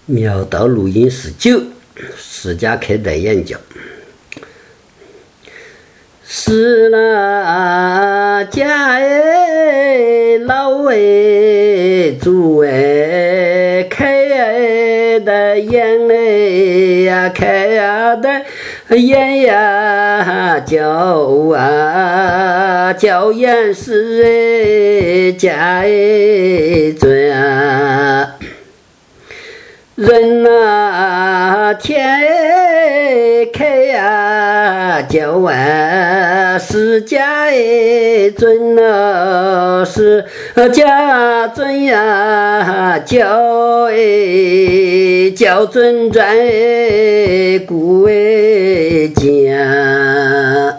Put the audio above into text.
妙道录音19，释迦开台演讲。是啦，家哎，老哎，祖哎，开的眼哎呀，开的眼呀，叫眼是哎，家哎，尊啊。人啊，天开呀，叫是家尊啊，是家尊呀，叫尊转故家。